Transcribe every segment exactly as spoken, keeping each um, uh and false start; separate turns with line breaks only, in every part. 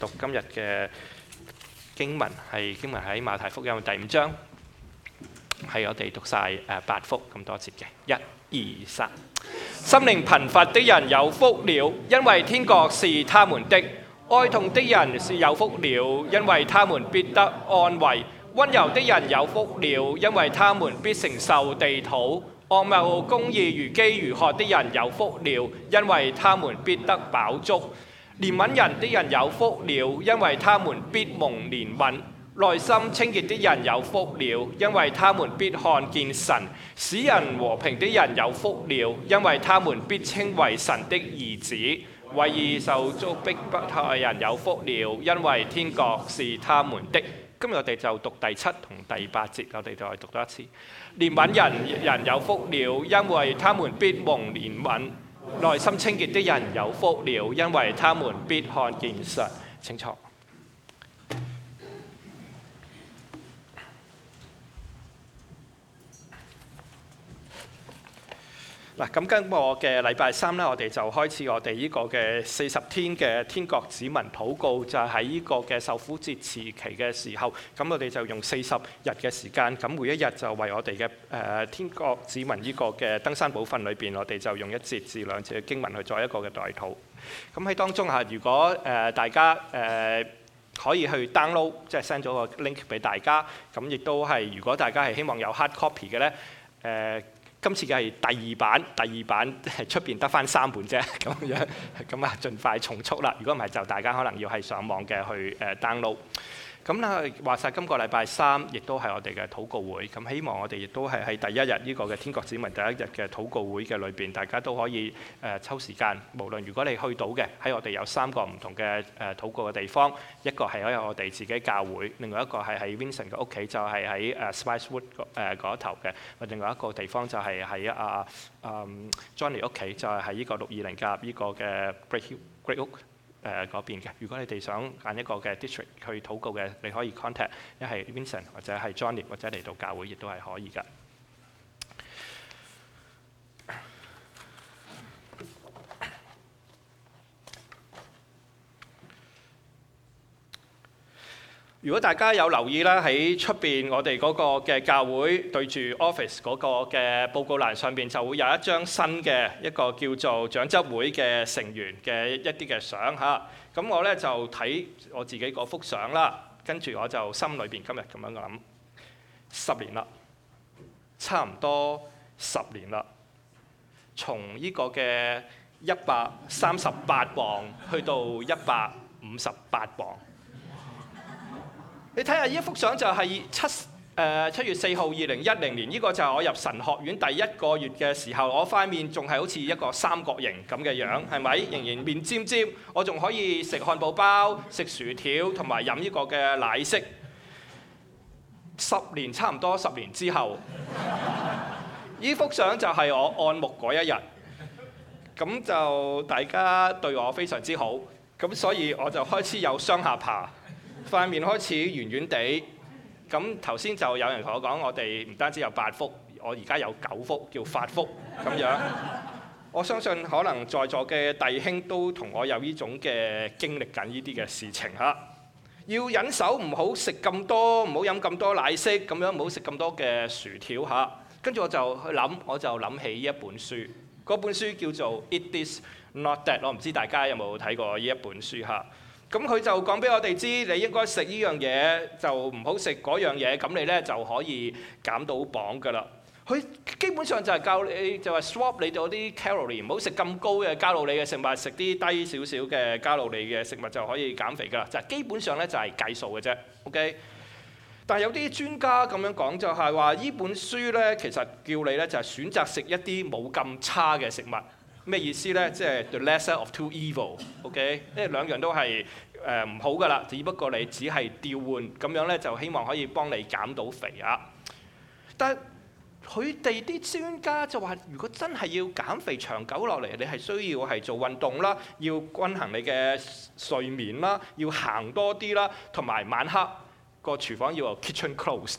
讀今日嘅經文係經文喺馬太福音第五章，係我哋讀晒誒八福咁多節嘅，一、二、三。心靈貧乏的人有福了，因為天國是他們的；哀痛的人是有福了，因為他們必得安慰；溫柔的人有福了，因為他們必承受地土；惡謀公義如飢如渴的人有福了，因為他們必得飽足。憐憫人的人有福了，因為他們必蒙憐憫；內心清潔的人有福了，因為他們必看見神；使人和平的人有福了，因為他們必稱為神的兒子；為義受遭逼迫的人有福了，因為天國是他們的。今日我哋就讀第七同第八節，我哋再讀多一次。憐憫人人有福了，因為他們必蒙憐憫。內心清潔的人有福了，因為他們必看見神。請坐。嗱，咁今個嘅禮拜三咧，我哋就開始我哋呢個嘅四十天嘅天國子民禱告，就係喺呢個嘅受苦節時期嘅時候，咁我哋就用四十日嘅時間，咁每一日就為我哋嘅誒天國子民呢個嘅登山寶訓裏邊，我哋就用一節至兩節嘅經文去作一個嘅代禱。咁喺當中嚇，如果誒大家誒可以去 download，即係 send 咗個 link 俾大家，咁亦都係如果大家係希望有 hard copy 嘅咧，誒。今次嘅係第二版，第二版出邊得翻三本啫，咁樣咁啊，盡快重速啦！如果唔係，就大家可能要係上網嘅去誒 download。咁咧話晒今個禮拜三，亦都係我哋嘅禱告會。咁希望我哋亦都係喺第一日呢個嘅天國子民第一日嘅禱告會嘅裏邊，大家都可以誒抽時間。無論如果你去到嘅，喺我哋有三個唔同嘅誒禱告嘅地方，一個係喺我哋自己教會，另外一個係喺 Vincent 嘅屋企，就係喺誒 Spicewood 誒嗰頭嘅；另外一個地方就係喺阿嗯 Johnny 屋企，就係喺呢個六二零夾呢個嘅 Great Great Oak。誒嗰邊嘅，如果你哋想揀一個嘅 district 去禱告嘅，你可以 contact 一係 Vincent 或者係 Johnny 或者嚟到教會，亦都係可以㗎。如果大家有留意啦，喺出邊我哋嗰個嘅教會對住 office 嗰個嘅報告欄上邊就會有一張新嘅一個叫做長執會嘅成員嘅一啲嘅相嚇。咁我咧就睇我自己嗰幅相啦，跟住我就心裏邊今日咁樣諗，十年啦，差唔多十年啦，從呢個嘅一百三十八磅去到一百五十八磅。你睇下呢一幅相就係七誒七月四號二零一零年，呢個就係我入神學院第一個月嘅時候，我塊面仲係好似一個三角形咁嘅樣，係咪？仍然面尖尖，我仲可以食漢堡包、食薯條同埋飲呢個嘅奶昔。十年差唔多十年之後，呢幅相就係我按牧嗰一日，咁就大家對我非常之好，咁所以我就開始有雙下巴。塊面開始圓圓地，咁頭先就有人同我講，我哋唔單止有八福，我而家有九福，叫發福咁樣。我相信可能在座嘅弟兄都同我有呢種嘅經歷緊呢啲嘅事情嚇。要忍手唔好食咁多，唔好飲咁多奶昔，咁樣唔好食咁多嘅薯條嚇。跟住我就去諗，我就諗起呢一本書，嗰本書叫做《Eat This Not That》，我唔知大家有冇睇過呢一本書嚇。咁佢就講俾我哋知，你應該食呢樣嘢，就唔好食嗰樣嘢，咁你咧就可以減到磅㗎啦。佢基本上就係教你，就係 swap 你嗰啲 calorie，唔好食咁高嘅卡路里嘅食物，食啲低少少嘅卡路里嘅食物就可以減肥㗎啦。就係基本上咧就係計數嘅啫。OK， 但係有啲專家咁樣講，就係話呢本書咧其實叫你咧就係選擇食一啲冇咁差嘅食物。咩意思咧？即係 the lesser of two evil，OK？ 因為兩樣都係誒唔好㗎啦，只不過你只係調換咁樣咧，就希望可以幫你減到肥啊。但係佢哋啲專家就話，如果真係要減肥長久落嚟，你係需要係做運動啦，要均衡你嘅睡眠啦，要行多啲啦，同埋晚黑個廚房要有 kitchen closed。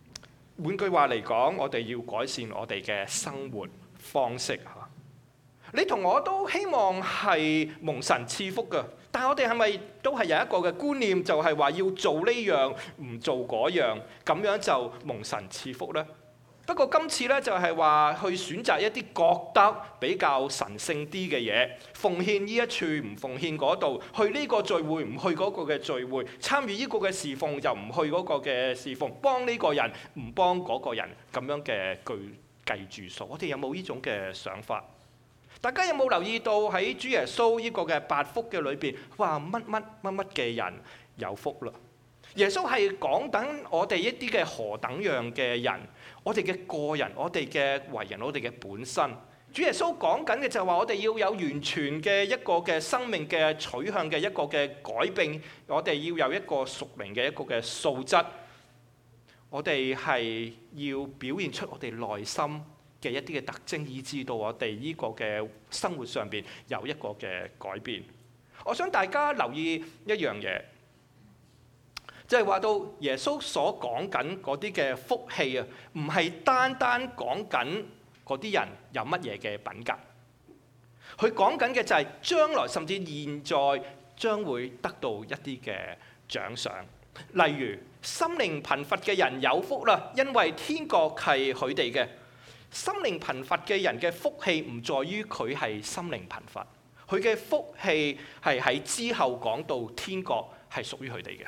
換句話嚟講，我哋要改善我哋嘅生活方式嚇。 你同我都希望係蒙神賜福㗎，但係我哋係咪都係有一個嘅觀念，就係話要做呢樣唔做嗰樣，咁樣就蒙神賜福呢？不過今次咧就係話去選擇一啲覺得比較神聖啲嘅嘢，奉獻呢一處唔奉獻嗰度，去呢個聚會唔去嗰個嘅聚會，參與呢個嘅侍奉就唔去嗰個嘅侍奉，幫呢個人唔幫嗰個人，咁樣嘅句計住數。我哋有冇呢種嘅想法？大家有冇留意到喺主耶穌呢個嘅八福嘅裏邊，話乜乜乜乜嘅人有福啦？耶穌係講等我哋一啲嘅何等樣嘅人，我哋嘅個人，我哋嘅為人，我哋嘅本身。主耶穌講緊嘅就係話我哋要有完全嘅一個嘅生命嘅取向嘅一個嘅改變，我哋要有一個屬靈嘅一個嘅素質，我哋係要表現出我哋內心嘅一啲嘅特徵，以至到我哋呢個嘅生活上邊有一個嘅改變。我想大家留意一樣嘢。即係話到耶穌所講緊嗰啲嘅福氣啊，唔係單單講緊嗰啲人有乜嘢嘅品格，佢講緊嘅就係將來甚至現在將會得到一啲嘅獎賞。例如心靈貧乏嘅人有福啦，因為天國係佢哋嘅。心靈貧乏嘅人嘅福氣唔在於佢係心靈貧乏，佢嘅福氣係喺之後講到天國係屬於佢哋嘅。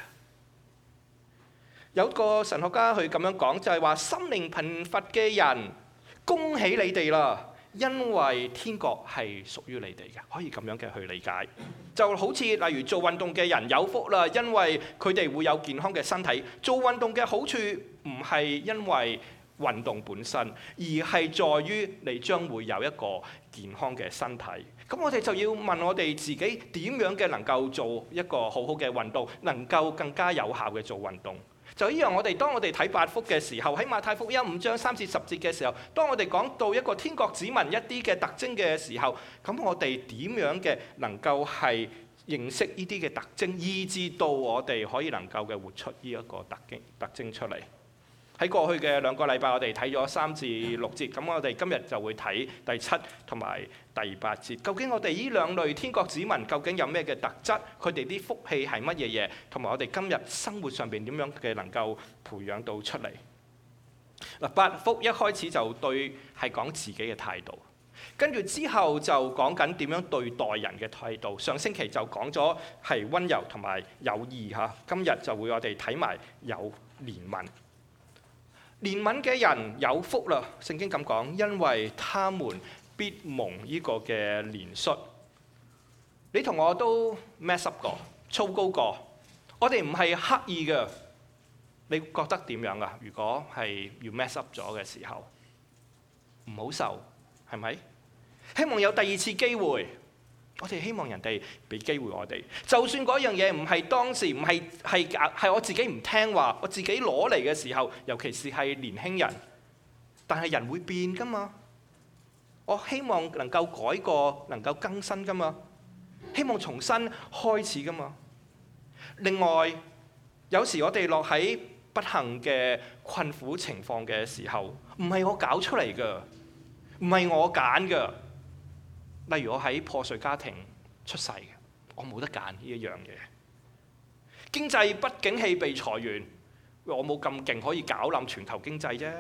有個神學家佢咁樣講，就係話心靈貧乏嘅人，恭喜你哋啦，因為天國係屬於你哋嘅，可以咁樣嘅去理解。就好似例如做運動嘅人有福啦，因為佢哋會有健康嘅身體。做運動嘅好處唔係因為運動本身，而係在於你將會有一個健康嘅身體。咁我哋就要問我哋自己點樣嘅能夠做一個好好嘅運動，能夠更加有效嘅做運動。就依樣，我哋當我哋睇八福嘅時候，喺馬太福音五章三至十節嘅時候，當我哋講到一個天國子民一啲嘅特徵嘅時候，咁我哋點樣嘅能夠係認識呢啲嘅特徵，以至到我哋可以能夠嘅活出呢一個特徵特徵出嚟。喺過去嘅兩個禮拜，我哋睇咗三至六節，咁我哋今日就會睇第七同埋第八節。究竟我哋呢兩類天國子民究竟有咩嘅特質？佢哋啲福氣係乜嘢嘢？同埋我哋今日生活上邊點樣嘅能夠培養到出嚟？嗱，八福一開始就對係講自己嘅態度，跟住之後就講緊點樣對待人嘅態度。上星期就講咗係溫柔同埋有義嚇，今日就會我哋睇埋有憐憫。憐憫嘅人有福啦，聖經咁講，因為他們必蒙呢個嘅憐恤。你同我都 mess up 過，糟糕過，我哋唔係刻意嘅。你覺得點樣啊？如果係要 mess up 咗嘅時候，唔好受，係咪？希望有第二次機會。我哋希望人哋俾機會我哋，就算嗰樣嘢唔係當時，唔係係係我自己唔聽話，我自己攞嚟嘅時候，尤其是係年輕人，但係人會變㗎嘛。我希望能夠改過，能夠更新㗎嘛，希望重新開始㗎嘛。另外，有時我哋落喺不幸嘅困苦情況嘅時候，唔係我搞出嚟㗎，唔係我揀㗎。例如我喺破碎家庭出世嘅，我冇得揀呢一樣嘢。經濟不景氣被裁員，我冇咁勁可以搞冧全球經濟啫。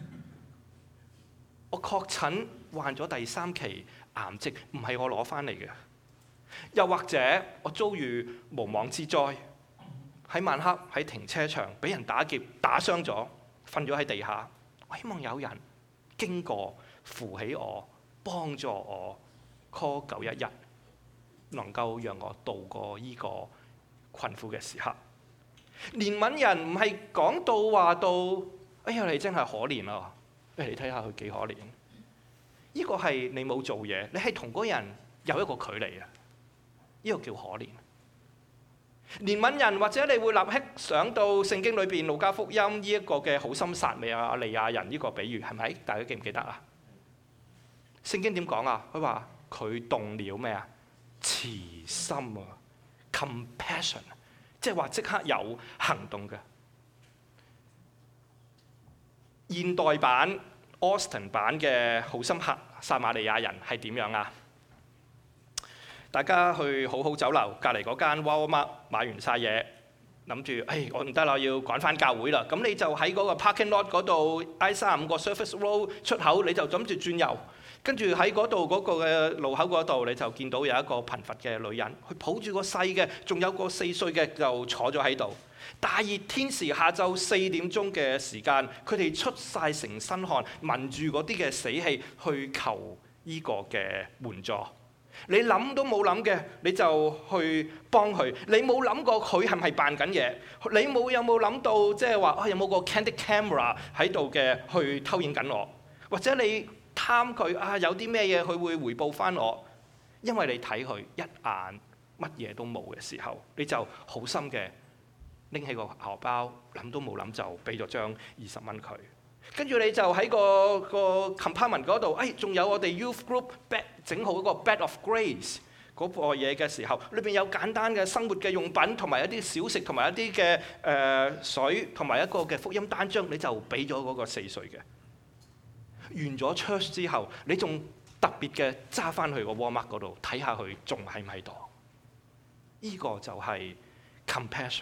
我確診患咗第三期癌症，唔係我攞翻嚟嘅。又或者我遭遇無妄之災，喺晚黑喺停車場俾人打劫打傷咗，瞓咗喺地下。我希望有人經過扶起我，幫助我。call 九一一能夠讓我渡過呢個困苦嘅時刻。憐憫人唔係講到話到，哎呀你真係可憐啊！你睇下佢幾可憐。呢個係你冇做嘢，你係同嗰人有一個距離啊。呢個叫可憐。憐憫人或者你會立刻想到聖經裏邊路加福音呢一個嘅好心撒瑪利亞人呢個比喻，係咪？大家記唔記得啊？聖經點講啊？佢話佢動了咩啊？慈心啊 ，compassion， 即係話即刻有行動嘅。現代版 Austin 版嘅好心撒瑪利亞人係點樣啊？ 大家去好好酒樓隔離嗰間 Walmart 買完晒嘢，諗住誒我唔得啦，要趕翻教會啦。咁你就喺嗰個 parking lot 嗰度 I 三十五個 Surface Road 出口，你就諗住轉右。跟住喺嗰度嗰個嘅路口嗰度，你就見到有一個貧乏嘅女人，佢抱住個細嘅，仲有個四歲嘅就坐咗喺度。大熱天時，下晝四點鐘嘅時間，佢哋出晒成身汗，聞住嗰啲嘅死氣去求呢個嘅援助。你諗都冇諗嘅，你就去幫佢。你冇諗過佢係咪扮緊嘢？你冇有冇諗到即係話啊有冇個 candid camera 喺度嘅去偷影緊我？或者你貪佢啊有啲咩嘢佢會回報翻我？因為你睇佢一眼乜嘢都冇嘅時候，你就好心嘅拎起個荷包，諗都冇諗就俾咗張二十蚊佢。跟住你就喺個個 compartment 嗰度，誒仲有我哋 youth group bed 整好嗰個 bed of grace 嗰個嘢嘅時候，裏邊有簡單嘅生活嘅用品，同埋一啲小食，同埋一啲嘅誒水，同埋一個嘅福音單張，你就俾咗嗰個四歲嘅。完咗 church 之後，你仲特別嘅揸翻去個 Walmart 嗰度睇下佢仲喺唔喺度。呢個就係 compassion。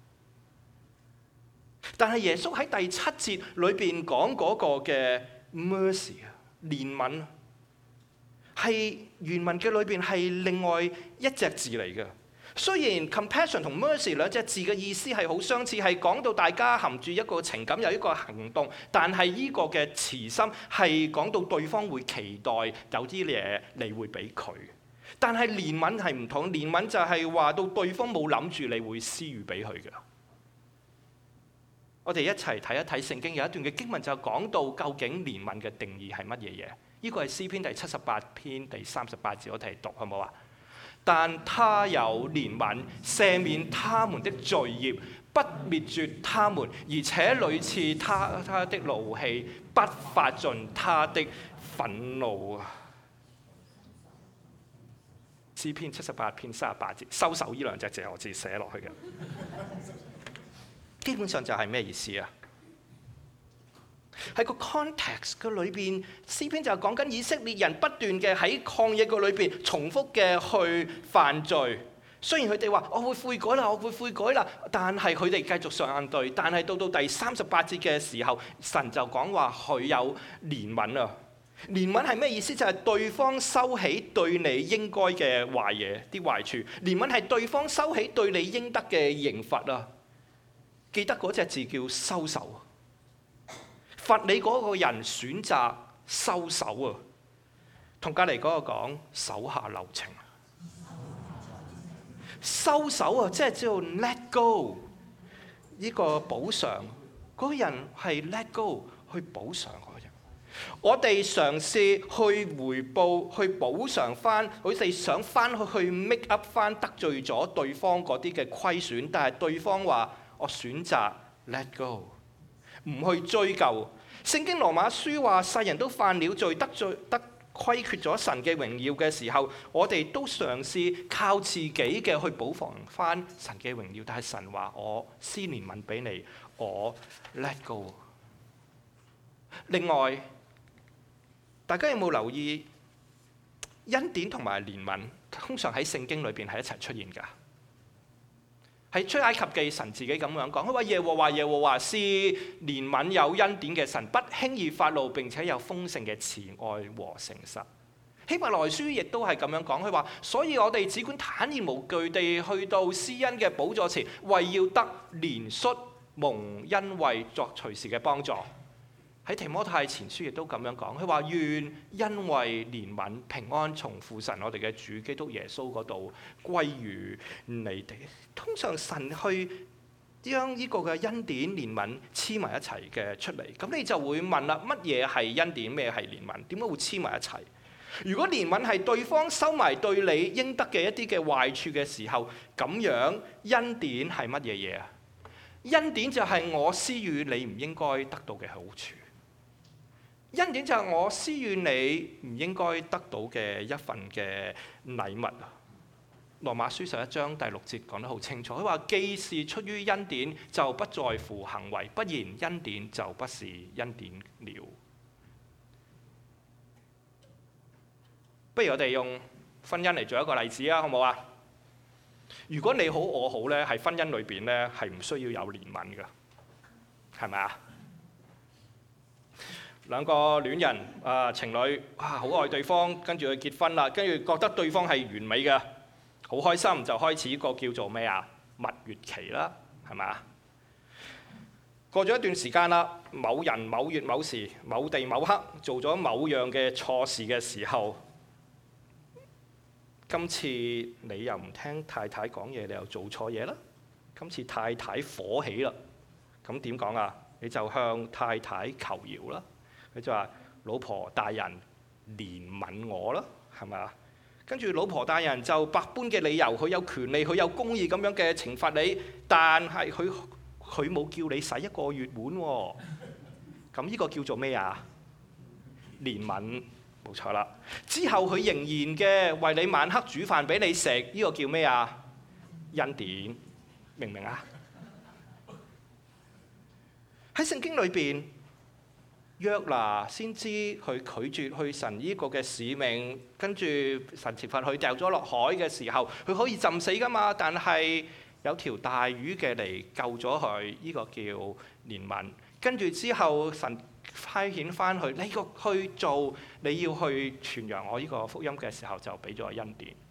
但係耶穌喺第七節裏邊講嗰個嘅 mercy 啊，憐憫，係原文嘅裏邊係另外一隻字嚟嘅。雖然 compassion 同 mercy 兩隻字嘅意思係好相似，係講到大家含住一個情感有一個行動，但係呢個嘅慈心係講到對方會期待有啲嘢你會俾佢。但係憐憫係唔同，憐憫就係話到對方冇諗住你會施予俾佢嘅。我哋一齊睇一睇聖經有一段嘅經文，就講到究竟憐憫嘅定義係乜嘢嘢？呢個係詩篇第七十八篇第三十八節，我哋讀好唔好啊？但他有憐憫，赦免他們的罪孽，不滅絕他們，而且屢賜他他的怒氣，不發盡他的憤怒啊！詩篇七十八篇三十八節，收手呢兩隻字我自己寫落去嘅。基本上就係咩意思啊？喺個 context 嘅裏邊，詩篇就係講緊以色列人不斷嘅喺曠野嘅裏邊重複嘅去犯罪。雖然佢哋話我會悔改啦，我會悔改啦，但係佢哋繼續上對。但係到到第三十八節嘅時候，神就講話佢有憐憫啊！憐憫係咩意思？就係對方收起對你應該嘅壞嘢、啲壞處。憐憫係對方收起對你應得嘅刑罰啊！記得嗰隻字叫收手，罰你嗰個人選擇收手啊！同隔離嗰個講手下留情，收手啊！即係叫 let go， 呢個補償嗰個人係 let go 去補償嗰個人。我哋嘗試去回報、去補償翻，佢哋想翻去去 make up 翻得罪咗對方嗰啲嘅虧損，但係對方話，我選擇 let go， 唔去追究。聖經羅馬書話，世人都犯了罪，得罪得虧缺咗神嘅榮耀嘅時候，我哋都嘗試靠自己嘅去補償翻神嘅榮耀。但係神話我施憐憫俾你，我 let go。另外，大家有冇留意恩典同埋憐憫通常喺聖經裏邊係一齊出現㗎？喺出埃及記，神自己咁樣講，佢話耶和華耶和華是憐憫有恩典嘅神，不輕易發怒，並且有豐盛嘅慈愛和誠實。希伯來書亦都係咁樣講，佢話所以我哋只管坦然無懼地去到施恩嘅寶座前，為要得憐恤蒙恩惠作隨時嘅幫助。喺提摩太前書亦都咁樣講，佢話願恩惠憐憫平安從父神我哋嘅主基督耶穌嗰度歸於你哋。通常神去將呢個嘅恩典憐憫黐埋一齊嘅出嚟，咁你就會問啦，乜嘢係恩典，咩係憐憫？點解會黐埋一齊？如果憐憫係對方收埋對你應得嘅一啲嘅壞處嘅時候，咁樣恩典係乜嘢嘢啊？恩典就係我施予你唔應該得到嘅好處。恩典就係我施予你唔應該得到嘅一份嘅禮物啊！羅馬書十一章第六節講得好清楚，佢話既是出於恩典，就不在乎行為，不然恩典就不是恩典了。不如我哋用婚姻嚟做一個例子啊，好唔好啊？如果你好我好咧，喺婚姻裏邊咧係唔需要有憐憫嘅，係咪啊？兩個戀人啊、呃、情侶啊好愛對方，跟住去結婚啦，跟住覺得對方係完美嘅，好開心就開始個叫做咩啊蜜月期啦，係咪啊？過咗一段時間啦，某人某月某時某地某刻做咗某樣嘅錯事嘅時候，今次你又唔聽太太講嘢，你又做錯嘢啦。今次太太火起啦，咁點講啊？你就向太太求饒啦。佢就話：老婆大人憐憫我啦，係咪啊？跟住老婆大人就百般嘅理由，佢有權利，佢有公義咁樣嘅懲罰你，但係佢佢冇叫你洗一個月碗喎。咁呢個叫做咩啊？憐憫，冇錯啦。之後佢仍然嘅為你晚黑煮飯俾你食，呢個叫咩啊？恩典，明唔明啊？喺聖經裏邊，約拿先知佢拒絕去神呢個嘅使命，跟住神懲罰佢掉咗落海嘅時候，佢可以浸死噶嘛？但係有條大魚嘅嚟救咗佢，呢個叫憐憫。跟住之後，神差遣翻去，你個去做，你要去傳揚我呢個福音嘅時候，就俾咗個恩典。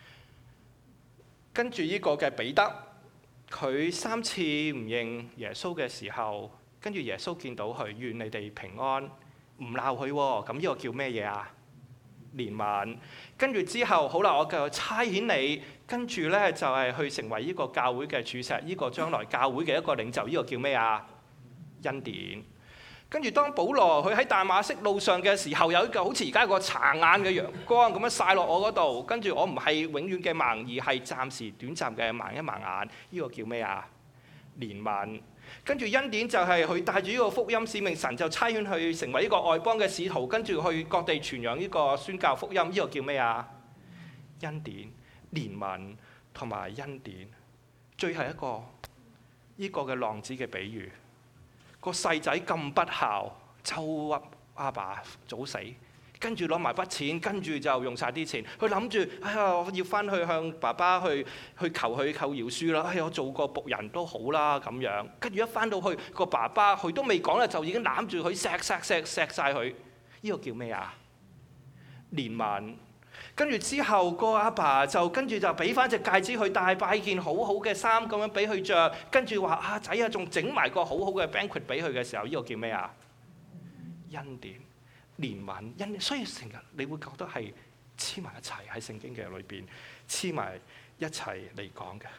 跟住呢個嘅彼得，佢三次唔認耶穌嘅時候，跟住耶穌見到佢，願你哋平安，唔鬧佢喎。咁呢個叫咩嘢啊？憐憫。跟住之後，好啦，我就差遣你，跟住咧就係去成為呢個教會嘅柱石，呢個將來教會嘅一個領袖，呢個叫咩啊？恩典。跟住當保羅佢喺大馬色路上嘅時候，有一個好似而家個殘眼嘅陽光咁樣曬落我嗰度，跟住我唔係永遠嘅盲，而係暫時短暫嘅盲一盲眼，呢個叫咩啊？憐憫。跟住恩典就係佢帶住呢個福音使命，神就差遣去成為呢個外邦嘅使徒，跟住去各地傳揚呢個宣教福音，呢個叫咩啊？恩典、憐憫同埋恩典。最後一個呢個嘅浪子嘅比喻，個細仔咁不孝，就阿爸早死，跟住攞埋筆錢，跟住就用晒啲錢。佢諗住，哎呀，我要翻去向爸爸去去求佢求饒恕啦。哎呀，我做個僕人都好啦咁樣。跟住一翻到去，個爸爸佢都未講啦，就已經攬住佢錫錫錫錫曬佢。呢個叫咩啊？憐憫。跟住之後，個阿爸就跟住就俾翻隻戒指佢戴，擺件好好嘅衫咁樣俾佢着。跟住話啊仔啊，仲整埋個好好嘅 banquet 俾佢嘅時候，呢個叫咩啊？恩典、憐憫、恩。所以成日你會覺得係黐埋一齊喺聖經嘅裏邊，黐埋一齊嚟講嘅。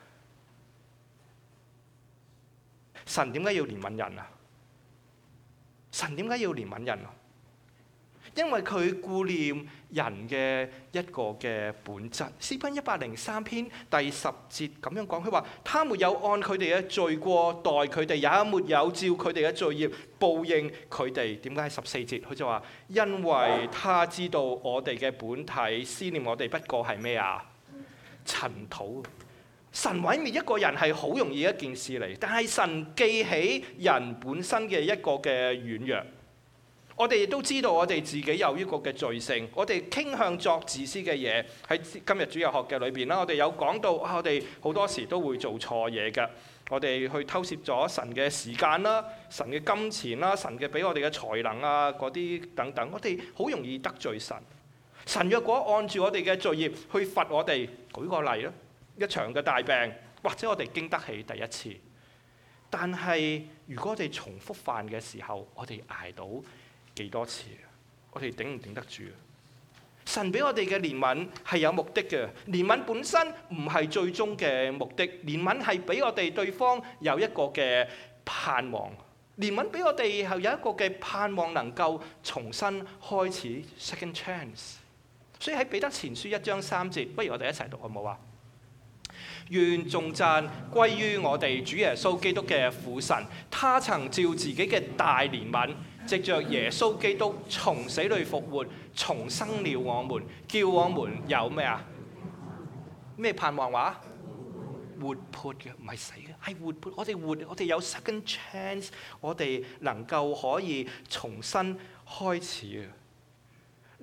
神點解要憐憫人啊？神點解要憐憫人啊？因為佢顧念人嘅一個嘅本質。詩篇一百零三篇第十節咁樣講，佢話：他沒有按佢哋嘅罪過待佢哋，也沒有照佢哋嘅罪孽報應佢哋。點解係十四節？佢就話：因為他知道我哋嘅本體思念我哋不過係咩啊？塵土。神毀滅一個人係好容易一件事嚟，但係神記起人本身嘅一個嘅軟弱。我哋亦都知道我哋自己有呢個嘅罪性，我哋傾向作自私嘅嘢。喺今日主日學嘅裏邊啦，我哋有講到啊，我哋好多時都會做錯嘢嘅。我哋去偷竊咗神嘅時間啦、神嘅金錢啦、神嘅俾我哋嘅才能啊嗰啲等等，我哋好容易得罪神。神若果按住我哋嘅罪孽去罰我哋，舉個例啦，一場嘅大病，或者我哋經得起第一次，但係如果我哋重複犯嘅時候，我哋捱到幾多次？我哋頂唔頂得住？神俾我哋嘅憐憫係有目的嘅，憐憫本身唔係最終嘅目的，憐憫係俾我哋對方有一個嘅盼望，憐憫俾我哋係有一個嘅盼望能夠重新開始 second chance。所以喺彼得前書一章三節，不如我哋一齊讀好唔好啊？願頌讚歸於我哋主耶穌基督嘅父神，他曾照自己嘅大憐憫，藉着耶穌基督從死裏復活，重生了我們，叫我們有咩啊？咩盼望話？活潑嘅，唔係死嘅，係活潑。我哋活，我哋有 second chance， 我哋能夠可以重新開始啊！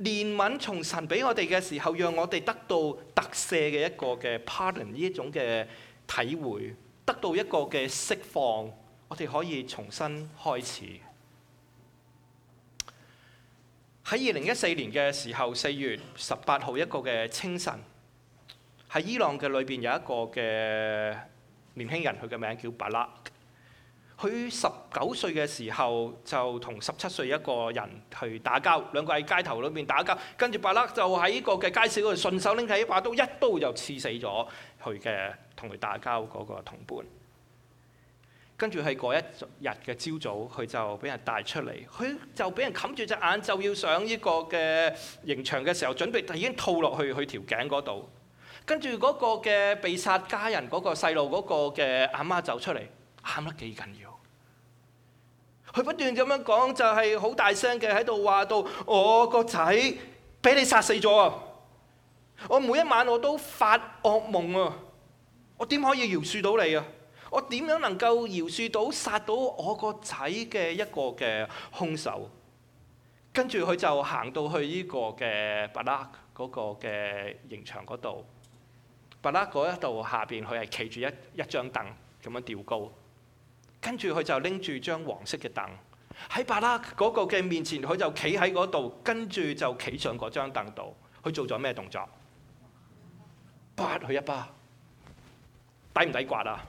憐憫從神俾我哋嘅時候，讓我哋得到特赦嘅一個嘅 pardon 呢一種嘅體會，得到一個嘅釋放，我哋可以重新開始。喺二零一四年嘅時候，四月十八號一個嘅清晨，喺伊朗嘅裏邊有一個嘅年輕人，佢嘅名叫巴拉。佢十九歲嘅時候就同十七歲一個人去打交，兩個喺街頭裏面打交，跟住巴拉就喺呢個嘅街市嗰度順手拎起一把刀，一刀就刺死咗佢嘅同佢打交嗰個同伴。跟住喺嗰一日嘅朝早，佢就俾人帶出嚟，佢就俾人冚住隻眼，就要上呢個嘅刑場嘅時候，準備已經套落去佢條頸嗰度。跟住嗰個嘅被殺家人嗰個細路嗰個嘅阿媽走出嚟，喊得幾緊要。佢不斷咁樣講，就係好大聲嘅喺度話到：我個仔俾你殺死咗啊！我每一晚我都發惡夢啊！我點可以饒恕到你啊？我點樣能夠饒恕到殺到我個仔嘅一個嘅兇手？跟住佢就行到去呢個嘅巴拉嗰個嘅刑場嗰度，巴拉嗰一度下邊佢係企住一一張凳咁樣吊高。跟住佢就拎住張黃色嘅凳喺巴拉嗰個嘅面前，佢就企喺嗰度，跟住就企上嗰張凳度。佢做咗咩動作？刮佢一巴，抵唔抵刮啊？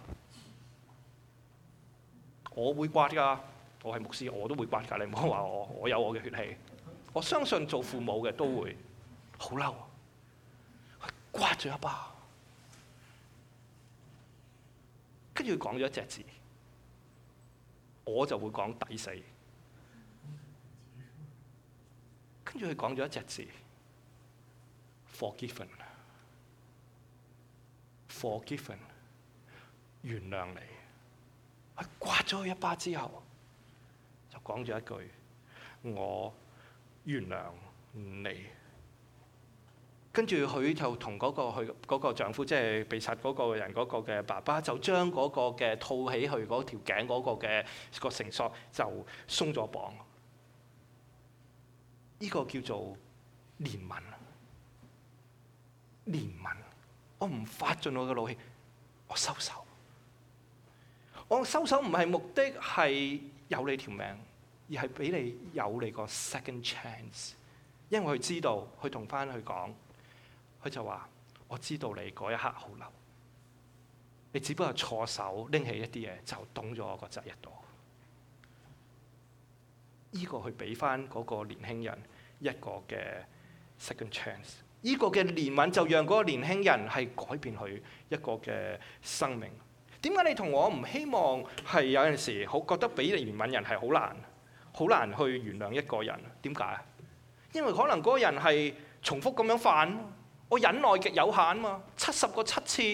我會刮㗎，我係牧師，我都會刮㗎。你唔好話我，我有我嘅血氣。我相信做父母嘅都會好嬲，佢刮咗一巴，跟住講咗一隻字。我就會講抵死，跟住佢講咗一隻字 ，forgiven，forgiven， 原諒你。佢刮咗佢一巴之後，就講咗一句：我原諒你。跟住佢就同嗰、嗰個佢嗰個丈夫，即係被殺嗰個人嗰個嘅爸爸，就將嗰個嘅套起佢嗰條頸嗰個嘅個繩索就鬆咗綁。呢、呢個叫做憐憫。憐憫，我唔發盡我嘅怒氣，我收手。我收手唔係目的係有你條命，而係俾你有你個 second chance。因為佢知道，佢同翻佢講。佢就話：我知道你嗰一刻好嬲，你只不過錯手拎起一啲嘢就捅咗我個仔一刀。呢個去俾翻嗰個年輕人一個嘅 second chance。呢個嘅憐憫就讓嗰個年輕人係改變佢一個嘅生命。點解你同我唔希望係有陣時好覺得俾憐憫人係好難，好難去原諒一個人？點解？因為可能嗰個人係重複咁樣犯。我忍耐極有限嘛，七十個七次，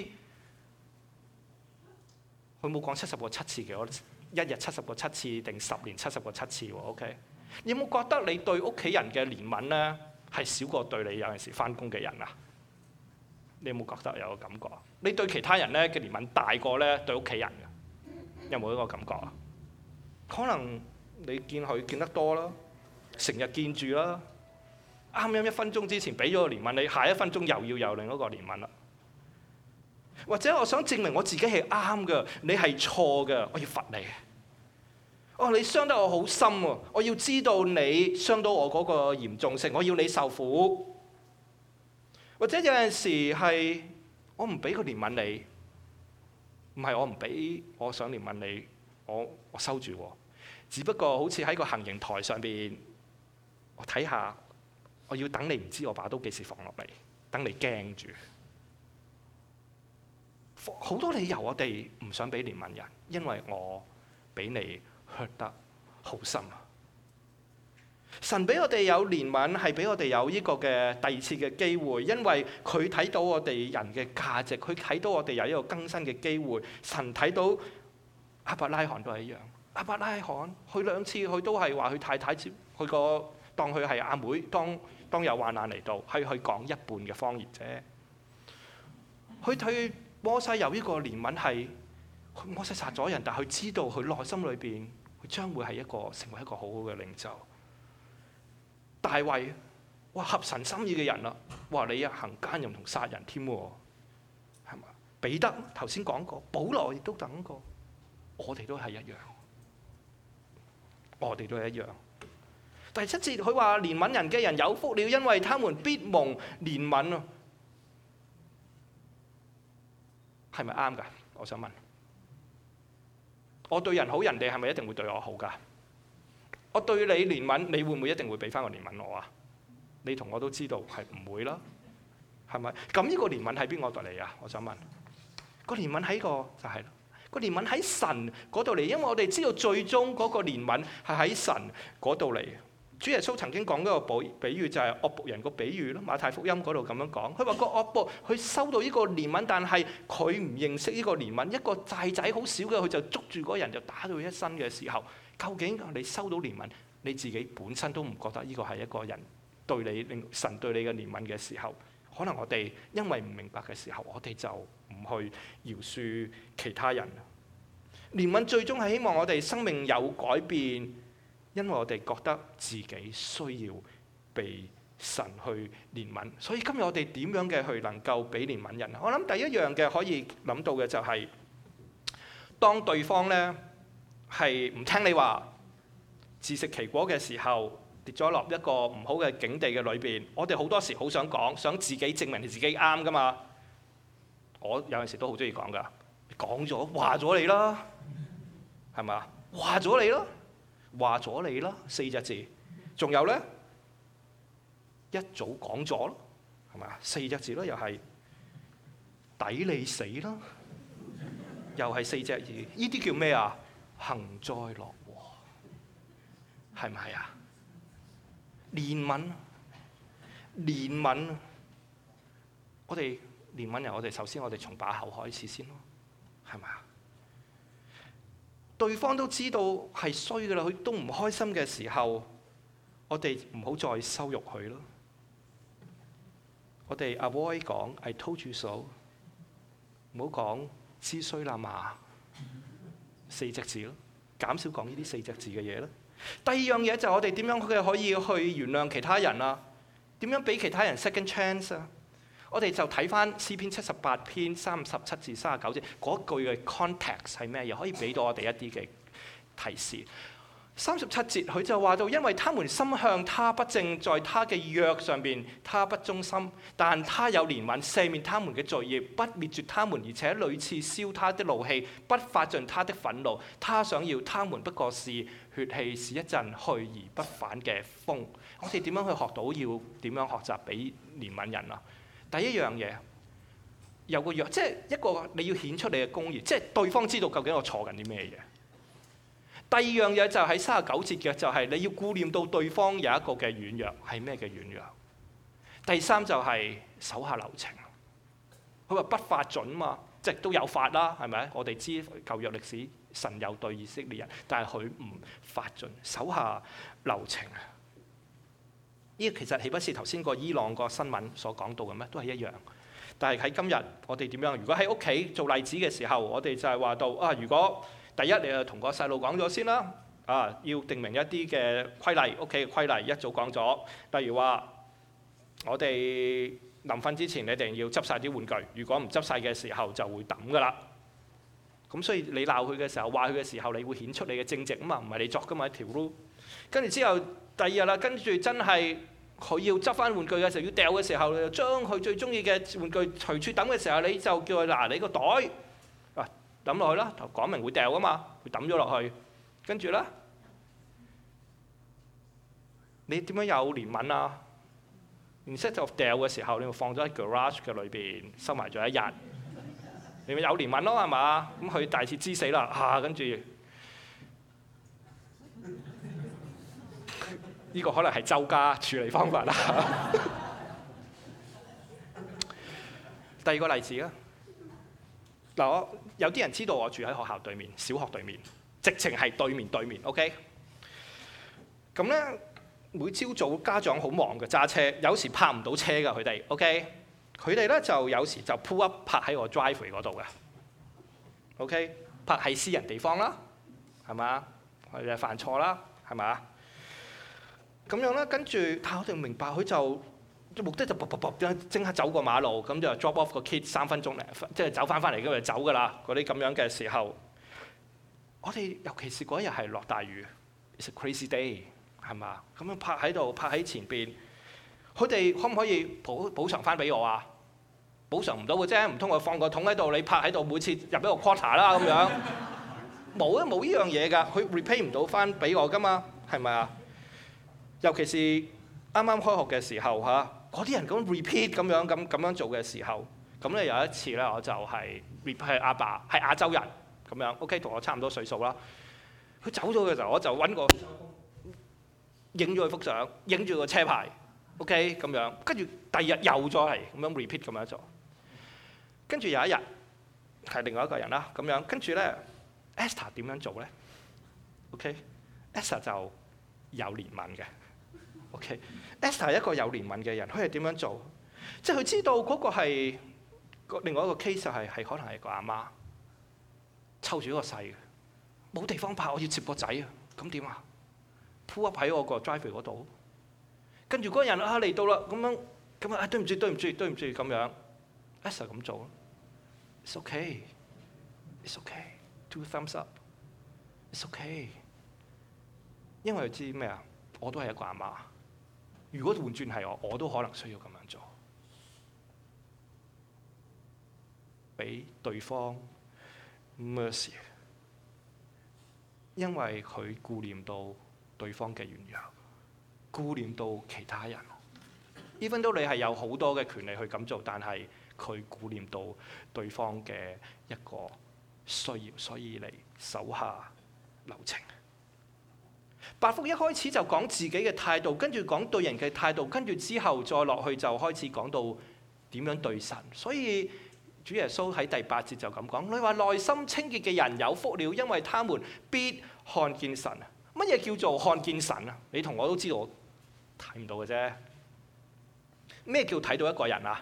佢冇講七十個七次嘅，我一日七十個七次定十年七十個七次喎 ？OK， 你有冇覺得你對屋企人嘅憐憫咧係少過對你有陣時返工嘅人啊？你有冇覺得有個感覺？你對其他人咧嘅憐憫大過咧對屋企人嘅，有冇一個感覺啊？可能你見佢見得多啦，成日見住啦。啱啱一分鐘之前俾咗個憐憫你，下一分鐘又要有另一個憐憫啦。或者我想證明我自己係啱嘅，你係錯嘅，我要罰你。哦，你傷得我好深喎，我要知道你傷到我嗰個嚴重性，我要你受苦。或者有陣時係我唔俾個憐憫你，唔係我唔俾，我想憐憫你，我我收住喎。只不過好似喺個行刑台上邊，我睇下。我要等你唔知我把刀幾時放落嚟，等你驚住。好多理由我哋唔想俾憐憫人，因為我俾你 hurt 得好深啊！神俾我哋有憐憫，係俾我哋有呢個嘅第二次嘅機會，因為佢睇到我哋人嘅價值，佢睇到我哋有一個更新嘅機會。神睇到亞伯拉罕都係一樣，亞伯拉罕佢兩次佢都係話佢太太接佢個當佢係阿妹，當當有患難嚟到，係佢講一半嘅方言啫。佢對摩西有呢個憐憫係，摩西殺咗人，但係佢知道佢內心裏邊，佢將會係一個成為一個好好嘅領袖。大衛哇，合神心意嘅人啦，哇，你啊行奸淫同殺人添喎，係嘛？彼得頭先講過，保羅亦都等過，我哋都係一樣，我哋都係一樣。第七節佢話憐憫人嘅人有福了，因為他們必蒙憐憫啊，係咪啱㗎？我想問，我對人好，人哋係咪一定會對我好㗎？我對你憐憫，你會唔會一定會俾翻個憐憫我啊？你同我都知道係唔會啦，係咪？咁呢個憐憫喺邊個度嚟啊？我想問，個憐憫喺個就係、是、個憐憫喺神嗰度嚟，因為我哋知道最終嗰個憐憫係喺神嗰度嚟。主耶穌曾經講嗰個比喻就係惡僕人個比喻咯，馬太福音嗰度咁樣講。佢話個惡僕佢收到呢個憐憫，但係佢唔認識呢個憐憫，一個債仔好少嘅，佢就捉住嗰人就打到佢一身嘅時候，究竟你收到憐憫，你自己本身都唔覺得呢個係一個人對你令神對你嘅憐憫嘅時候，可能我哋因為唔明白嘅時候，我哋就唔去饒恕其他人。憐憫最終係希望我哋生命有改變。因為我哋覺得自己需要被神去憐憫，所以今日我哋點樣嘅去能夠俾憐憫人？我諗第一樣嘅可以諗到嘅就係、是，當對方呢係唔聽你話，自食其果嘅時候，跌咗落一個唔好嘅境地嘅裏邊，我哋好多時好想講，想自己證明自己啱噶嘛。我有陣時都好中意講噶，講咗話咗你啦，係咪？話咗你啦。話咗你啦，四隻字，仲有咧一早講咗咯，係咪啊？四隻字咯，又係抵你死啦，又係四隻字，呢啲叫咩啊？幸災樂禍，係唔係啊？憐憫，憐憫，我哋憐憫人，我哋首先我哋從把口開始先咯，係咪啊？對方都知道係衰㗎啦，佢都唔開心嘅時候，我哋唔好再羞辱佢咯。我哋 avoid 講 I told you so， 唔好講知衰啦嘛，四隻字咯，減少講呢啲四隻字嘅嘢啦。第二樣嘢就係我哋點樣嘅可以去原諒其他人啊？點樣俾其他人 second chance 啊？我哋就睇翻詩篇七十八篇三十七至三十九節嗰句嘅 context 係咩嘢，可以俾到我哋一啲嘅提示。三十七節佢就話到，因為他們心向他不正，在他嘅約上邊他不忠心，但他有憐憫，赦免他們嘅罪孽，不滅絕他們，而且屢次燒他的怒氣，不發盡他的憤怒。他想要他們不過是血氣，是一陣去而不返嘅風。我哋點樣去學到要點樣學習俾憐憫人啊？第一樣嘢有個約，即係一個你要顯出你嘅公義，即係對方知道究竟我錯緊啲咩嘢。第二樣嘢就喺三十九節嘅，就係你要顧念到對方有一個嘅軟弱，係咩嘅軟弱？第三就係手下留情。佢話不發準嘛，即係都有法啦，係咪？我哋知舊約歷史神有對以色列人，但係佢唔發準，手下留情啊！呢個其實豈不是頭先個伊朗個新聞所講到嘅咩？都係一樣。但係喺今日我哋點樣？如果喺屋企做例子嘅時候，我哋就係話到啊，如果第一你就同個細路講咗先啦，啊要定明一啲嘅規例，屋企嘅規例一早講咗。例如話，我哋臨瞓之前你一定要執晒啲玩具，如果唔執晒嘅時候就會抌㗎啦。咁所以你鬧佢嘅時候，話佢嘅時候，你會顯出你嘅正直啊嘛，唔係你作㗎嘛一條 rule。跟住之後第二日啦，跟住真係佢要執翻玩具嘅時候，要掉嘅時候，就將佢最中意嘅玩具隨處抌嘅時候，你就叫佢嗱，你個袋啊抌落去啦，講明會掉㗎嘛，會抌咗落去。跟住咧，你點樣有憐憫啊？Instead of掉嘅時候，你咪放咗喺 garage 嘅裏邊收埋咗一日，你咪有憐憫咯，係嘛？咁佢大徹知死啦，啊跟住。呢個可能係周家處理方法啦。第二個例子啦，嗱，我有啲人知道我住喺學校對面，小學對面，直情係對面對面 ，OK。咁咧，每朝早家長好忙嘅揸車，有時泊唔到車㗎佢哋 ，OK。佢哋咧就有時就 pull up 泊喺我 driveway 嗰度嘅 ，OK。泊喺私人地方啦，係嘛？佢哋犯錯啦，係嘛？ 咁樣啦，跟住但係我哋明白佢就目的就卜卜卜即刻走過馬路，咁就 drop off 個 kid 三分鐘嚟，即係走翻翻嚟咁就走㗎啦。嗰啲咁樣嘅時候，我哋尤其是嗰一日係落大雨 ，it's a crazy day， 係嘛？咁樣泊喺度，泊喺前邊，佢哋可唔可以補補償翻俾我啊？補償唔到嘅啫，唔通我放個桶喺度，你泊喺度，每次入一個 quarter 啦咁樣，冇啊冇呢樣嘢㗎，佢 repay 唔到翻俾我㗎嘛，係咪啊？尤其是啱啱開學嘅時候嚇。嗰啲人咁 repeat 咁樣咁咁樣做嘅時候，咁咧有一次咧，我就係 repeat 阿爸係亞洲人咁樣 ，OK 同我差唔多歲數啦。佢走咗嘅時候，我就揾個影咗佢幅相，影住個車牌 ，OK 咁樣。跟住第二日又再係咁樣 repeat 咁樣做。跟住有一日係另外一個人啦，咁樣跟住咧 Esther 點樣做咧 ？OK，Esther 就有憐憫嘅。OK，Esther 係一個有憐憫嘅人，佢係點樣做？即係佢知道嗰個係另外一個 case 就係係可能係個阿媽湊住一個細嘅，冇地方泊，我要接個仔啊，咁點啊 ？pull up 喺我個 driveway 嗰度，跟住嗰個人啊嚟到啦，咁樣咁啊對唔住對唔住對唔住咁樣 ，Esther 咁做 ，it's okay，it's okay，two thumbs up，it's okay， 因為佢知咩啊？我都係一個阿媽。如果換轉係我，我都可能需要咁樣做，俾對方 mercy， 因為佢顧念到對方嘅軟弱，顧念到其他人。even though你係有好多嘅權利去咁做，但係佢顧念到對方嘅一個需要，所以嚟手下留情。八福一開始就講自己嘅態度，跟住講對人嘅態度，跟住之後再落去就開始講到點樣對神。所以主耶穌喺第八節就咁講：你話內心清潔嘅人有福了，因為他們必看見神。乜嘢叫做看見神啊？你同我都知道，我睇唔到嘅啫。咩叫睇到一個人啊？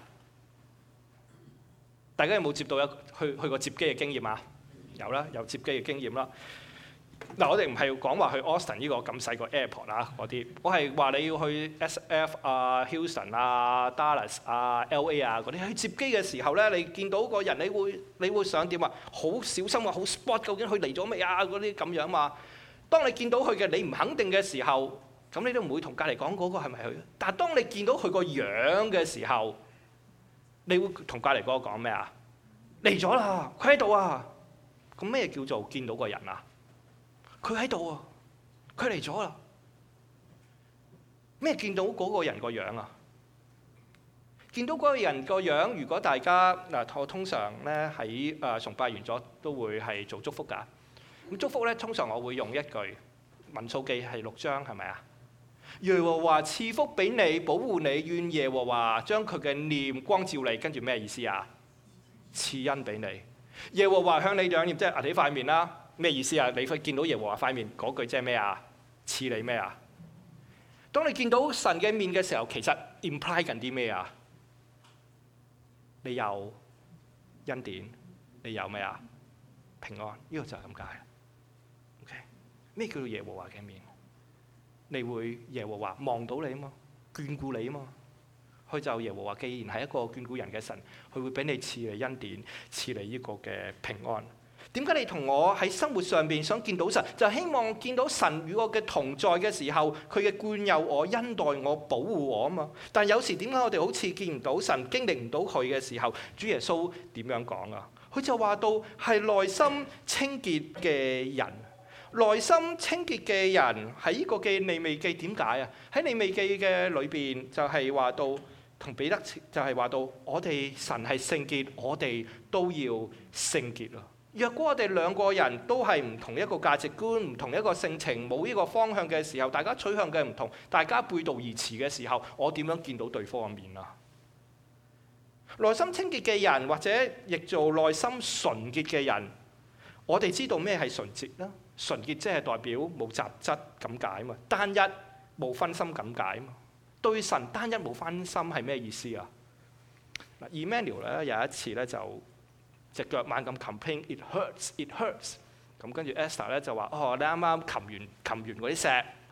大家有冇接到一去去過接機嘅經驗啊？有啦，有接機嘅經驗啦。嗱，我哋唔係講話去 Austin 呢個咁細個 airport 啊嗰啲，我係話你要去 S F 啊、Houston 啊、Dallas 啊、L A 啊嗰啲，去接機嘅時候咧，你見到個人，你會你會想點啊？好小心啊，好 spot 究竟佢嚟咗未啊？嗰啲咁樣嘛。當你見到佢嘅你唔肯定嘅時候，咁你都唔會同隔離講嗰個係咪佢？但係當你見到佢個樣嘅時候，你會同隔離嗰個講咩啊？嚟咗啦，佢喺度啊！咁咩叫做見到個人啊？佢喺度啊！佢嚟咗啦！咩見到嗰個人個樣啊？見到嗰個人個樣，如果大家嗱，我通常咧喺誒崇拜完咗都會係做祝福㗎。咁祝福咧，通常我會用一句民數記係六章，係咪啊？耶和華賜福俾你，保護你，願耶和華將佢嘅臉光照你。跟住咩意思啊？賜恩俾你。耶和華向你仰臉，即係壓起塊面啦。咩意思啊？你會見到耶和華塊面嗰句即係咩啊？賜你咩啊？當你見到神嘅面嘅時候，其實 imply 緊啲咩啊？你有恩典，你有咩啊？平安，呢個就係咁解。OK， 咩叫做耶和華嘅面？你會耶和華望到你啊嘛，眷顧你啊嘛。佢就耶和華既然係一個眷顧人嘅神，佢會俾你賜你恩典，賜你呢個嘅平安。點解你同我喺生活上邊想見到神，就希望見到神與我嘅同在嘅時候，佢嘅眷佑我、恩待我、保護我啊嘛。但有時點解我哋好似見唔到神、經歷唔到佢嘅時候，主耶穌點樣講啊？佢就話到係內心清潔嘅人，內心清潔嘅人喺呢個嘅利未記點解啊？喺利未記嘅裏邊就係話到同彼得就係話到我哋神係聖潔，我哋都要聖潔咯。若果我哋兩個人都係唔同一個價值觀、唔同一個性情、冇呢個方向嘅時候，大家取向嘅唔同，大家背道而馳嘅時候，我點樣見到對方嘅面啊？內心清潔嘅人，或者譯做內心純潔嘅人，我哋知道咩係純潔啦？純潔即係代表冇雜質咁解嘛，單一冇分心咁解嘛。對神單一冇分心係咩意思啊？嗱 Emmanuel 咧有一次咧就隻腳猛咁 complain，it hurts，it hurts。咁跟住 Esther 咧就話：哦，你啱啱擒完擒完嗰啲石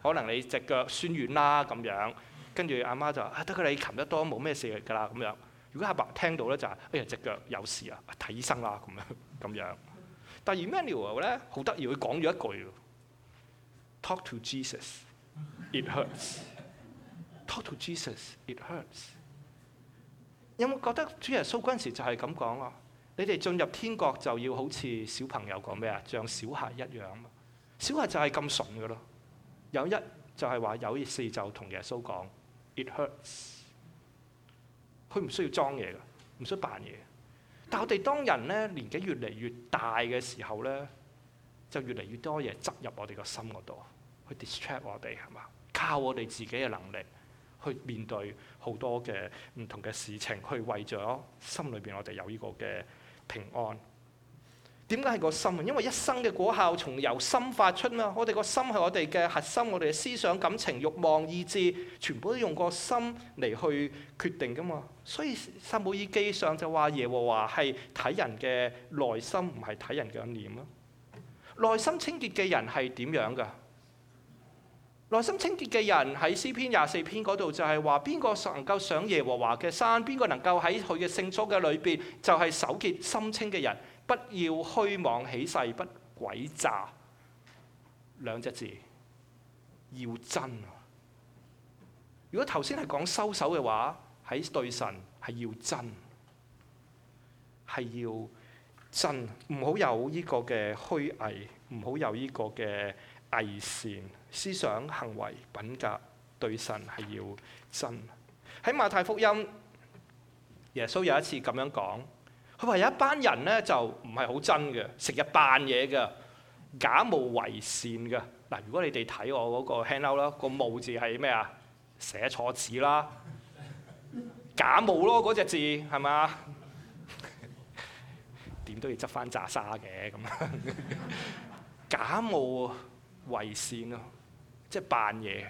可能你隻腳酸軟啦咁樣，跟住阿媽就啊得㗎，你擒得多冇咩事㗎啦咁樣。如果阿爸聽到咧就係哎呀隻腳有事啊，睇醫生啦咁樣咁樣。但係 Emmanuel 咧好得意，佢講咗一句 ：Talk to Jesus, it hurts. Talk to Jesus, it hurts. 有冇覺得主耶穌嗰陣時就係咁講啊？你哋進入天國就要好似小朋友講咩啊？像小孩一樣嘛。小孩就係咁純㗎咯。有一就係話有事就同耶穌講 ，it hurts。佢唔需要裝嘢㗎，唔需要扮嘢。但係我哋當人咧年紀越嚟越大嘅時候咧，就越嚟越多嘢執入我哋個心嗰度，去 distract 我哋係嘛？靠我哋自己嘅能力去面對好多嘅唔同嘅事情，去為咗心裏邊我哋有呢個嘅平安。點解係個心啊？因為一生嘅果效從由心發出嘛。我哋個心係我哋嘅核心，我哋嘅思想、感情、慾望、意志，全部都用個心嚟去決定噶嘛。所以撒母耳記上就話耶和華係睇人嘅內心，唔係睇人嘅臉咯。內心清潔嘅人係點樣㗎？內心清潔嘅人喺詩篇廿四篇嗰度就係話，邊個能夠上耶和華嘅山？邊個能夠喺佢嘅聖所嘅裏邊？就係手潔心清嘅人。不要虛妄起誓，不詭詐。兩隻字，要真。如果頭先係講收手嘅話，喺對神係要真，係要真，唔好有呢個嘅虛偽，唔好有呢個嘅偽善思想、行為、品格，對神係要真。喺馬太福音，耶穌有一次咁樣講。佢話有一班人咧就唔係好真嘅，成日扮嘢嘅，假冒為善嘅。嗱，如果你哋睇我嗰個 handout 啦，個冒字係咩啊？寫錯字啦，假冒咯嗰隻字係嘛？點都要執翻揸沙嘅咁。假冒為善咯，即係扮嘢。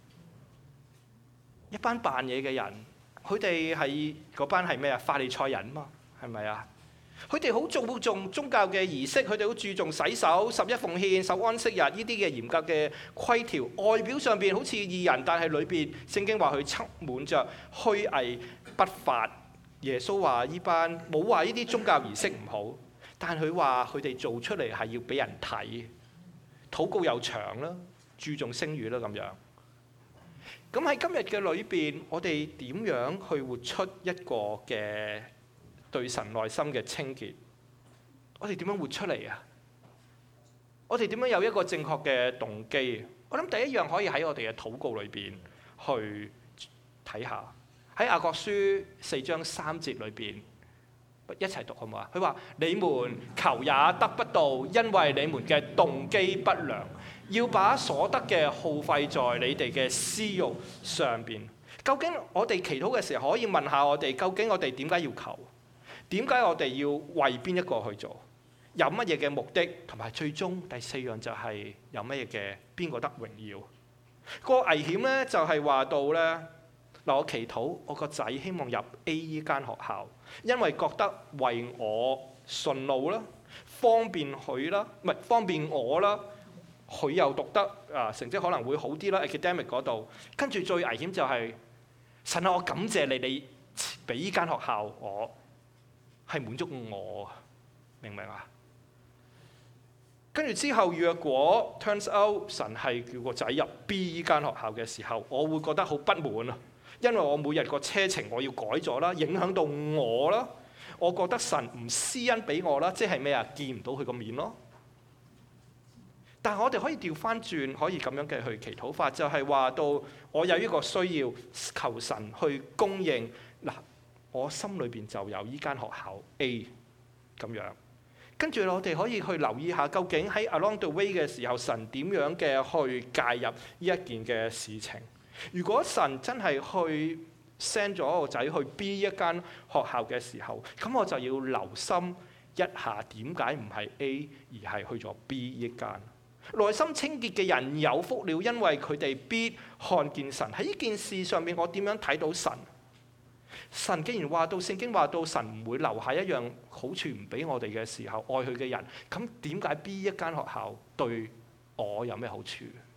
一班扮嘢嘅人，佢哋係嗰班係咩啊？法利賽人嘛。係咪啊？佢哋好注重宗教嘅儀式，佢哋好注重洗手、十一奉獻、守安息日呢啲嘅嚴格嘅規條。外表上邊好似義人，但係裏邊聖經話佢充滿着虛偽不法。耶穌話呢班冇話呢啲宗教儀式唔好，但係佢話佢哋做出嚟係要俾人睇，禱告又長啦，注重聲譽啦咁樣。咁喺今日嘅裏邊，我哋點樣去活出一個嘅對神內心嘅清潔？我哋點樣活出嚟啊？我哋點樣有一個正確嘅動機？我諗第一樣可以喺我哋嘅禱告裏邊去睇下。喺雅各書四章三節裏邊，一齊讀好唔好啊？佢話：你們求也得不到，因為你們嘅動機不良，要把所得嘅耗費在你哋嘅私欲上邊。究竟我哋祈禱嘅時候，可以問下我哋：究竟我哋點解要求？點解我哋要為邊一個去做？有乜嘢嘅目的？同埋最終第四樣就係有乜嘢嘅邊個得榮耀？個危險咧就係話到咧，嗱，我祈禱我個仔希望入 A 依間學校，因為覺得為我順路啦，方便佢啦，唔係方便我啦，佢又讀得啊成績可能會好啲啦 ，academic 嗰度。跟住最危險就係、是、神啊，我感謝你，你俾依間學校我。係滿足我，明唔明啊？跟住之後，若果 turns out 神係叫個仔入 B 依間學校嘅時候，我會覺得好不滿啊！因為我每日個車程我要改咗啦，影響到我啦。我覺得神唔施恩俾我啦，即係咩啊？見唔到佢個面咯。但係我哋可以調翻轉，可以咁樣嘅去祈禱法，就係話到我有呢個需要，求神去供應嗱。我心裏邊就有依間學校 A 咁樣，跟住我哋可以去留意下，究竟喺 along the way 嘅時候，神點樣嘅去介入呢一件嘅事情？如果神真係去 send 咗個仔去 B 一間學校嘅時候，咁我就要留心一下點解唔係 A 而係去咗 B 一間。內心清潔嘅人有福了，因為佢哋必看見神。喺呢件事上面，我點樣睇到神？神既然話到聖經話到神唔會留下一樣好處唔俾我哋嘅時候，愛佢嘅人，咁點解 B 一間學校對我有咩好處？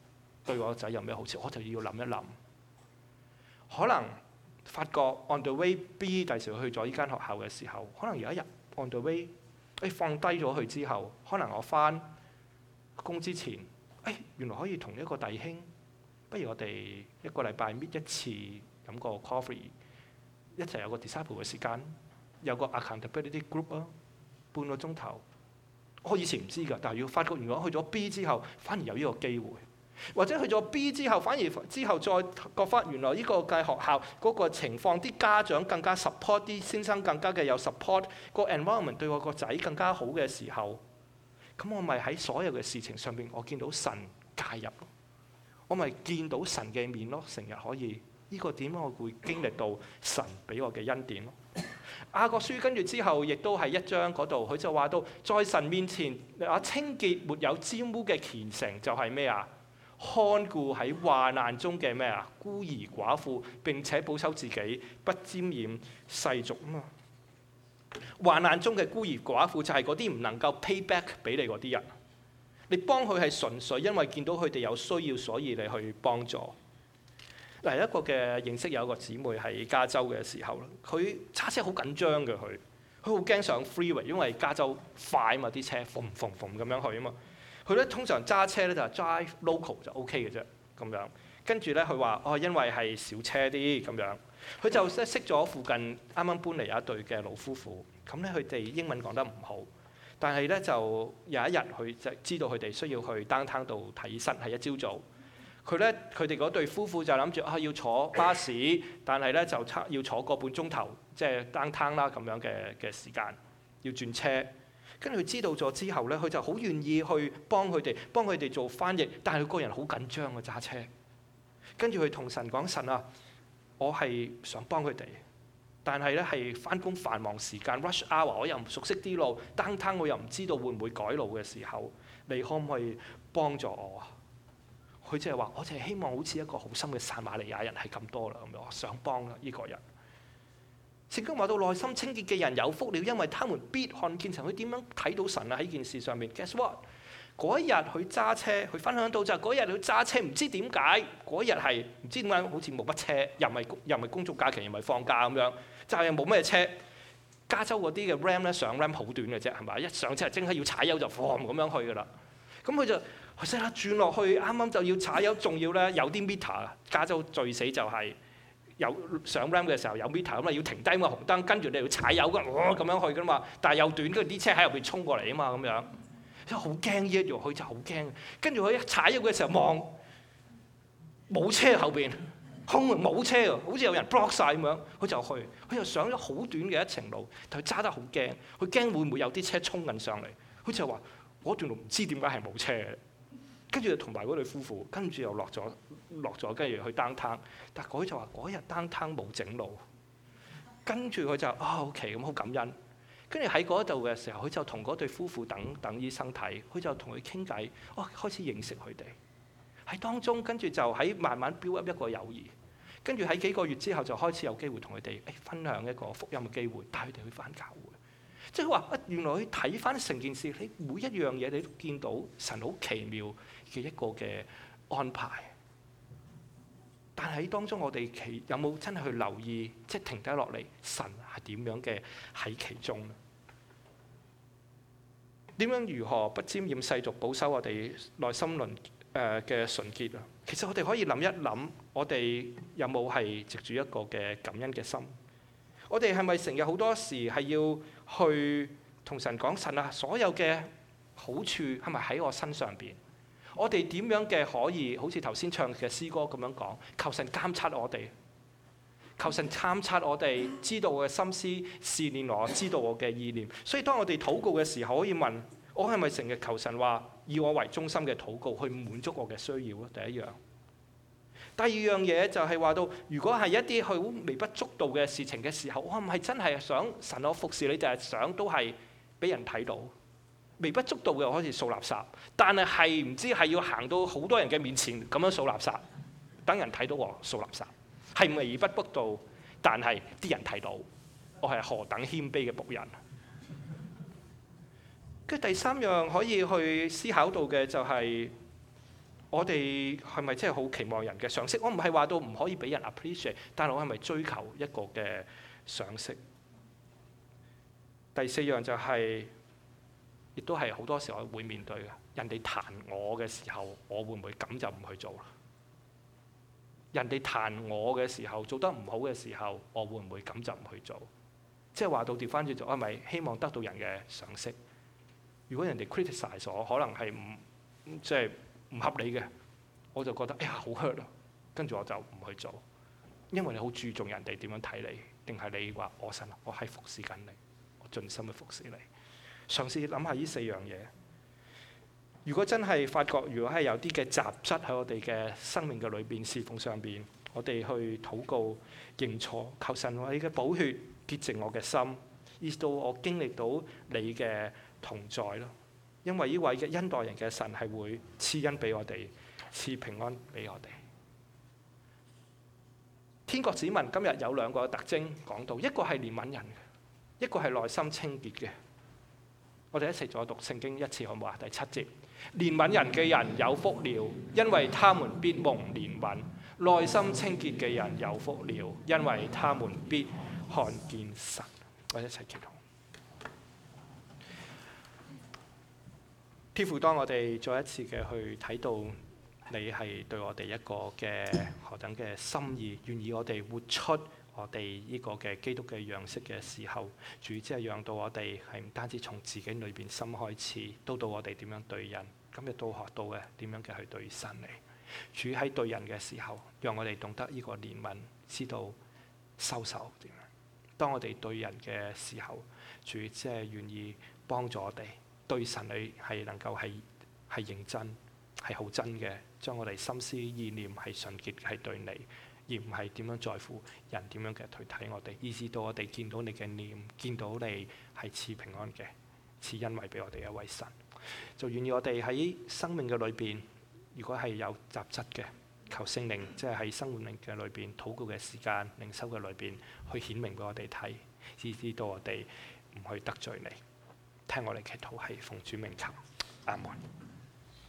對我個仔有咩好處？我就要諗一諗。可能發覺 on the way B 第時去咗呢間學校嘅時候，可能有一日 on the way， 誒放低咗佢之後，可能我翻工之前，誒原來可以同一個弟兄，不如我哋一個禮拜搣一次飲個 coffee， 一齊有個 disciple 嘅時間，有個 accountability group 啊，半個鐘頭。我以前唔知㗎，但係要發覺原來去咗 B 之後，反而有呢個機會。或者去咗 B 之後，反而之後再覺翻原來呢個嘅學校嗰個情況，啲家長更加 support， 啲先生更加嘅有 support， 個 environment 對我個仔更加好嘅時候，咁我咪喺所有嘅事情上邊，我見到神介入，我咪見到神嘅面咯，成日可以呢、這個點我會經歷到神俾我嘅恩典咯。雅各書跟住之後，亦都係一章嗰度，佢就話到在神面前啊清潔沒有沾污嘅虔誠就係咩啊？看顧喺患難中嘅咩啊？孤兒寡婦，並且保守自己不沾染世俗啊嘛。患難中嘅孤兒寡婦就係嗰啲唔能夠 pay back 俾你嗰啲人，你幫佢係純粹因為見到佢哋有需要，所以你去幫助。嗱，一個嘅認識有一個姊妹喺加州嘅時候，佢揸車好緊張嘅，佢佢好驚上 freeway， 因為加州快啊嘛，啲車馴馴馴咁樣去啊嘛。佢咧通常揸車咧就係 drive local 就 OK 嘅啫，咁樣。跟住咧佢話哦，因為係小車啲咁樣，佢就識識咗附近啱啱搬嚟有一對嘅老夫婦。咁咧佢哋英文講得唔好，但係咧就有一日佢就知道佢哋需要去 downtown 度睇醫生，係一朝早。佢咧佢哋嗰對夫婦就諗住啊要坐巴士，但係咧就差要坐個半鐘頭，即係 downtown 啦咁樣嘅嘅時間，要轉車。跟住佢知道咗之後咧，佢就好願意去幫佢哋，幫佢哋做翻譯。但係佢個人好緊張啊揸車。跟住佢同神講：神啊，我係想幫佢哋，但係咧係翻工繁忙時間 rush hour， 我又唔熟悉啲路 downtown 我又唔知道會唔會改路嘅時候，你可唔可以幫助我啊？佢即係話：我淨係希望好似一個好心嘅撒瑪利亞人係咁多啦，咁樣我想幫啊呢個人。聖經話到內心清潔嘅人有福了，因為他們必看見神。佢點樣睇到神啊？喺件事上面 ，guess what？ 嗰一日佢揸車，佢分享到就係嗰日佢揸車，唔知點解嗰日係唔知點解好似冇乜車，又唔係又唔係公眾假期，又唔係放假咁樣，就係冇咩車。加州嗰啲嘅 ram 咧上 ram 好短嘅啫，係咪？一上車即刻要踩油就放咁樣去㗎啦。咁佢就佢即刻轉落去，啱啱就要踩油，仲要咧有啲 meter。加州最死就係、是。有上 ram 嘅時候有 meter 咁啊，要停低個紅燈，跟住你要踩油㗎，咁樣去㗎嘛。但係又短，跟住啲車喺入邊衝過嚟啊嘛，咁樣，所以好驚呢一樣，佢就好驚。跟住佢一踩油嘅時候望冇車後邊，空冇車啊，好似有人 block 晒咁樣，佢就去，佢又上咗好短嘅一程路，但佢揸得好驚，佢驚會唔會有啲車衝緊上嚟？佢就話嗰段路唔知點解係冇車嘅。跟住就同埋嗰對夫婦，跟住又落咗落咗，跟住去 downtown。但係佢就話嗰日 downtown冇整路，跟住佢就啊 OK 咁好感恩。跟住喺嗰度嘅時候，佢就同嗰對夫婦等等醫生睇，佢就同佢傾偈，哦開始認識佢哋喺當中，跟住就喺慢慢 build up 一個友誼。跟住喺幾個月之後就開始有機會同佢哋誒分享一個福音嘅機會，帶佢哋去返教會。即係話啊，原來佢睇翻成件事，你每一樣嘢你都見到神好奇妙嘅一個嘅安排。但係喺當中，我哋其有冇真係去留意，即係停低落嚟，神係點樣嘅喺其中咧？點樣如何不沾染世俗，保守我哋內心靈誒嘅純潔啊？其實我哋可以諗一諗，我哋有冇係藉住一個嘅感恩嘅心？我哋係咪成日好多時係要去同神講，神啊，所有嘅好處係咪喺我身上邊？我哋點樣嘅可以好似頭先唱嘅詩歌咁樣講，求神監察我哋，求神監察我哋，知道我嘅心思，試煉我，知道我嘅意念。所以當我哋禱告嘅時候，可以問我係咪成日求神話以我為中心嘅禱告，去滿足我嘅需要咯？第一樣。第二樣嘢就係話到，如果係一啲好微不足道嘅事情嘅時候，我係唔係真係想神我服侍你，就係想都係俾人睇到。微不足道嘅我開始掃垃圾，但係係唔知係要行到好多人嘅面前咁樣掃垃圾，等人睇到我掃垃圾，係微不足道，但係啲人睇到我係何等謙卑嘅僕人。跟第三樣可以去思考到嘅就係、是。 我哋係咪真係好期望人嘅賞識？我唔係話到唔可以俾人 appreciate， 但係我係咪追求一個嘅賞識？第四樣就係，亦都係好多時候會面對嘅，人哋彈我嘅時候，我會唔會咁就唔去做啦？人哋彈我嘅時候，做得唔好嘅時候，我會唔會咁就唔去做？即係話到調翻轉做，係咪希望得到人嘅賞識？如果人哋 criticize 我，可能係唔即係唔合理嘅，我就覺得哎呀好 hurt 咯，跟住我就唔去做，因為你好注重人哋點樣睇你，定係你話我神，我係服侍緊你，我盡心去服侍你。嘗試諗下呢四樣嘢。如果真係發覺，如果係有啲嘅雜質喺我哋嘅生命嘅裏邊侍奉上邊，我哋去禱告認錯，求神為你嘅寶血潔淨我嘅心，以至到我經歷到你嘅同在咯。因為呢位嘅恩待人嘅神係會賜恩俾我哋，賜平安俾我哋。天國子民今日有兩個特徵講到，一個係憐憫人嘅，一個係內心清潔嘅。我哋一齊再讀聖經一次好唔好啊？第七節，憐憫人嘅人有福了，因為他們必蒙憐憫；內心清潔嘅人有福了，因為他們必看見神。我哋一齊祈禱。天父，當我哋再一次嘅去睇到你係對我哋一個嘅何等嘅心意，願意我哋活出我哋呢個嘅基督嘅樣式嘅時候，主即係讓到我哋係唔單止從自己裏邊心開始，都到我哋點樣對人，今日都學到嘅點樣嘅去對神嚟。主喺對人嘅時候，讓我哋懂得呢個憐憫，知道收手點樣。當我哋對人嘅時候，主即係願意幫助我哋對神你係能夠係係認真係好真嘅，將我哋心思意念係純潔係對你。而唔係點樣在乎人點樣嘅去睇我哋，以至到我哋見到你嘅臉，見到你係賜平安嘅，賜恩惠俾我哋一位神。就願意我哋喺生命嘅裏邊，如果係有雜質嘅，求聖靈即係喺生活靈嘅裏邊禱告嘅時間、靈修嘅裏邊，去顯明俾我哋睇，以至到我哋唔去得罪你。聽我哋祈禱係奉主名求，阿門。